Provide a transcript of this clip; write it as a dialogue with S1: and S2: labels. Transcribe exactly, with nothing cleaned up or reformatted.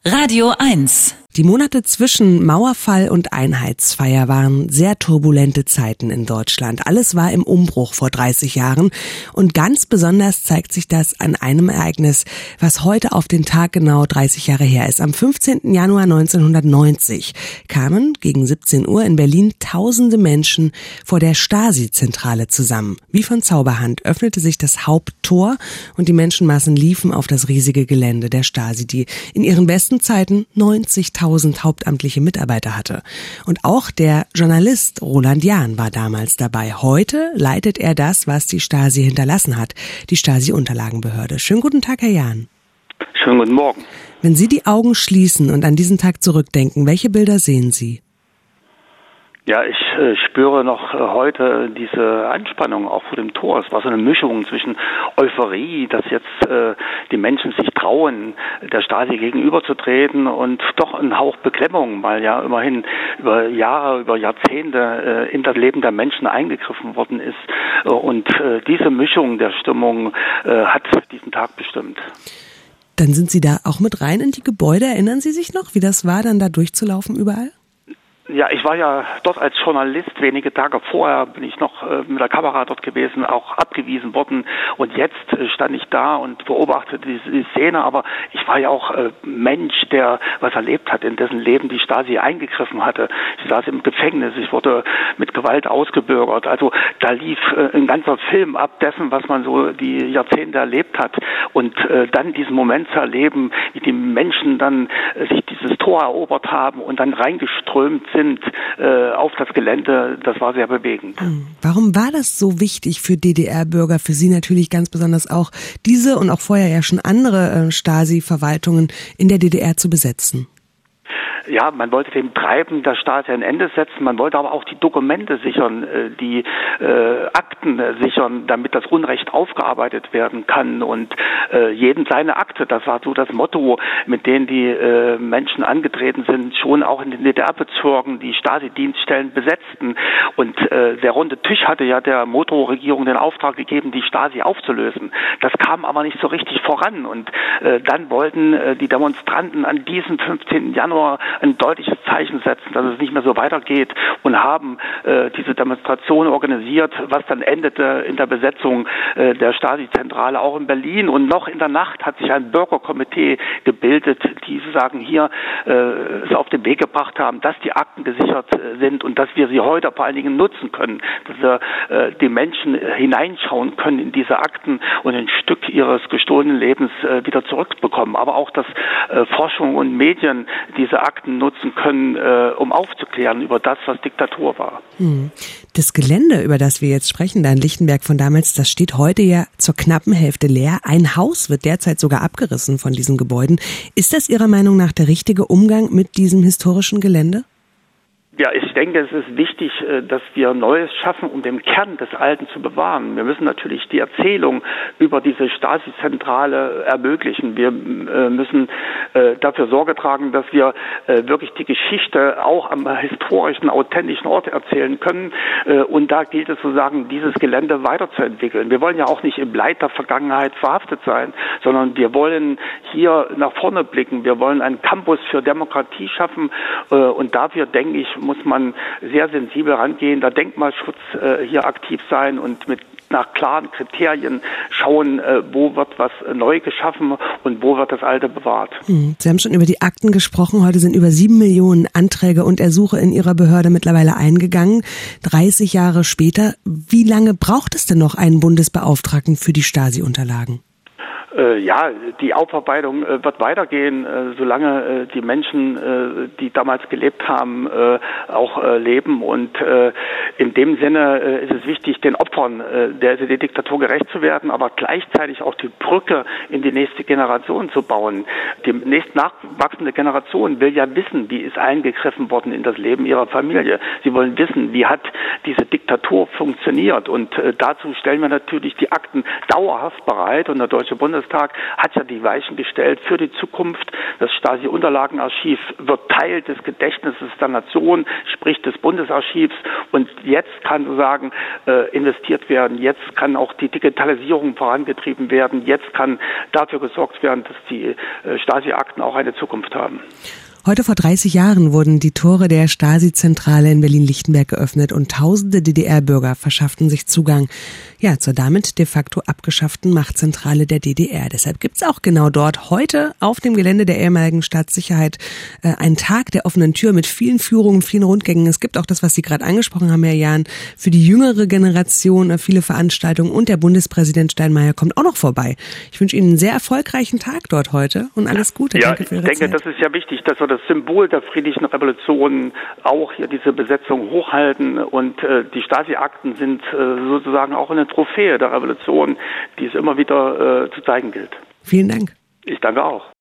S1: Radio eins.
S2: Die Monate zwischen Mauerfall und Einheitsfeier waren sehr turbulente Zeiten in Deutschland. Alles war im Umbruch vor dreißig Jahren und ganz besonders zeigt sich das an einem Ereignis, was heute auf den Tag genau dreißig Jahre her ist. Am fünfzehnten Januar neunzehnhundertneunzig kamen gegen siebzehn Uhr in Berlin tausende Menschen vor der Stasi-Zentrale zusammen. Wie von Zauberhand öffnete sich das Haupttor und die Menschenmassen liefen auf das riesige Gelände der Stasi, die in ihren besten Zeiten neunzigtausend hauptamtliche Mitarbeiter hatte. Und auch der Journalist Roland Jahn war damals dabei. Heute leitet er das, was die Stasi hinterlassen hat, die Stasi-Unterlagenbehörde. Schönen guten Tag, Herr Jahn.
S3: Schönen guten Morgen.
S2: Wenn Sie die Augen schließen und an diesen Tag zurückdenken, welche Bilder sehen Sie?
S3: Ja, ich äh, spüre noch äh, heute diese Anspannung auch vor dem Tor. Es war so eine Mischung zwischen Euphorie, dass jetzt äh, die Menschen sich trauen, der Stasi gegenüberzutreten, und doch ein Hauch Beklemmung, weil ja immerhin über Jahre, über Jahrzehnte äh, in das Leben der Menschen eingegriffen worden ist. Äh, und äh, diese Mischung der Stimmung äh, hat diesen Tag bestimmt.
S2: Dann sind Sie da auch mit rein in die Gebäude. Erinnern Sie sich noch, wie das war, dann da durchzulaufen überall?
S3: Ja, ich war ja dort als Journalist. Wenige Tage vorher bin ich noch äh, mit der Kamera dort gewesen, auch abgewiesen worden. Und jetzt äh, stand ich da und beobachtete diese die Szene. Aber ich war ja auch äh, Mensch, der was erlebt hat, in dessen Leben die Stasi eingegriffen hatte. Ich saß im Gefängnis, ich wurde mit Gewalt ausgebürgert. Also da lief äh, ein ganzer Film ab dessen, was man so die Jahrzehnte erlebt hat. Und äh, dann diesen Moment zu erleben, wie die Menschen dann äh, sich dieses Tor erobert haben und dann reingeströmt sind äh, auf das Gelände, das war sehr bewegend.
S2: Warum war das so wichtig für D D R-Bürger, für Sie natürlich ganz besonders auch, diese und auch vorher ja schon andere äh, Stasi-Verwaltungen in der D D R zu besetzen?
S3: Ja, man wollte dem Treiben der Stasi ein Ende setzen, man wollte aber auch die Dokumente sichern, die äh, Akten sichern, damit das Unrecht aufgearbeitet werden kann, und äh, jeden seine Akte. Das war so das Motto, mit dem die äh, Menschen angetreten sind, schon auch in den D D R-Bezirken, die Stasi-Dienststellen besetzten. Und äh, der runde Tisch hatte ja der Moto-Regierung den Auftrag gegeben, die Stasi aufzulösen. Das kam aber nicht so richtig voran, und äh, dann wollten äh, die Demonstranten an diesem fünfzehnten Januar ein deutliches Zeichen setzen, dass es nicht mehr so weitergeht, und haben äh, diese Demonstration organisiert, was dann endete in der Besetzung äh, der Stasi-Zentrale auch in Berlin. Und noch in der Nacht hat sich ein Bürgerkomitee gebildet, die sagen, hier äh, es auf den Weg gebracht haben, dass die Akten gesichert äh, sind und dass wir sie heute vor allen Dingen nutzen können, dass wir äh, die Menschen äh, hineinschauen können in diese Akten und ein Stück ihres gestohlenen Lebens äh, wieder zurückbekommen. Aber auch, dass äh, Forschung und Medien diese Akten nutzen können, äh, um aufzuklären über das, was Diktatur war.
S2: Hm. Das Gelände, über das wir jetzt sprechen, da in Lichtenberg von damals, das steht heute ja zur knappen Hälfte leer. Ein Haus wird derzeit sogar abgerissen von diesen Gebäuden. Ist das Ihrer Meinung nach der richtige Umgang mit diesem historischen Gelände?
S3: Ja, ich denke, es ist wichtig, dass wir Neues schaffen, um den Kern des Alten zu bewahren. Wir müssen natürlich die Erzählung über diese Stasi-Zentrale ermöglichen. Wir müssen dafür Sorge tragen, dass wir wirklich die Geschichte auch am historischen, authentischen Ort erzählen können. Und da gilt es sozusagen, dieses Gelände weiterzuentwickeln. Wir wollen ja auch nicht im Leid der Vergangenheit verhaftet sein, sondern wir wollen hier nach vorne blicken. Wir wollen einen Campus für Demokratie schaffen. Und dafür, denke ich, muss man sehr sensibel rangehen, der Denkmalschutz äh, hier aktiv sein und mit nach klaren Kriterien schauen, äh, wo wird was neu geschaffen und wo wird das Alte bewahrt.
S2: Hm. Sie haben schon über die Akten gesprochen. Heute sind über sieben Millionen Anträge und Ersuche in Ihrer Behörde mittlerweile eingegangen. dreißig Jahre später. Wie lange braucht es denn noch einen Bundesbeauftragten für die Stasi-Unterlagen?
S3: Ja, die Aufarbeitung äh, wird weitergehen, äh, solange äh, die Menschen, äh, die damals gelebt haben, äh, auch äh, leben. Und äh, in dem Sinne äh, ist es wichtig, den Opfern äh, der S E D-Diktatur gerecht zu werden, aber gleichzeitig auch die Brücke in die nächste Generation zu bauen. Die nächst nachwachsende Generation will ja wissen, wie ist eingegriffen worden in das Leben ihrer Familie. Sie wollen wissen, wie hat diese Diktatur funktioniert. Und äh, dazu stellen wir natürlich die Akten dauerhaft bereit. Und der Deutsche Bundestag Bundestag hat ja die Weichen gestellt für die Zukunft. Das Stasi-Unterlagenarchiv wird Teil des Gedächtnisses der Nation, sprich des Bundesarchivs. Und jetzt kann sozusagen äh, investiert werden. Jetzt kann auch die Digitalisierung vorangetrieben werden. Jetzt kann dafür gesorgt werden, dass die äh, Stasi-Akten auch eine Zukunft haben.
S2: Heute vor dreißig Jahren wurden die Tore der Stasi-Zentrale in Berlin-Lichtenberg geöffnet und tausende D D R-Bürger verschafften sich Zugang, ja, zur damit de facto abgeschafften Machtzentrale der D D R. Deshalb gibt's auch genau dort heute auf dem Gelände der ehemaligen Staatssicherheit äh, einen Tag der offenen Tür mit vielen Führungen, vielen Rundgängen. Es gibt auch das, was Sie gerade angesprochen haben, Herr Jahn, für die jüngere Generation äh, viele Veranstaltungen und der Bundespräsident Steinmeier kommt auch noch vorbei. Ich wünsche Ihnen einen sehr erfolgreichen Tag dort heute und alles Gute.
S3: Ja,
S2: Danke für Ihre
S3: ich denke,
S2: Zeit.
S3: das ist ja wichtig, dass wir das Symbol der friedlichen Revolution auch hier diese Besetzung hochhalten und äh, die Stasi-Akten sind äh, sozusagen auch eine Trophäe der Revolution, die es immer wieder äh, zu zeigen gilt.
S2: Vielen Dank.
S3: Ich danke auch.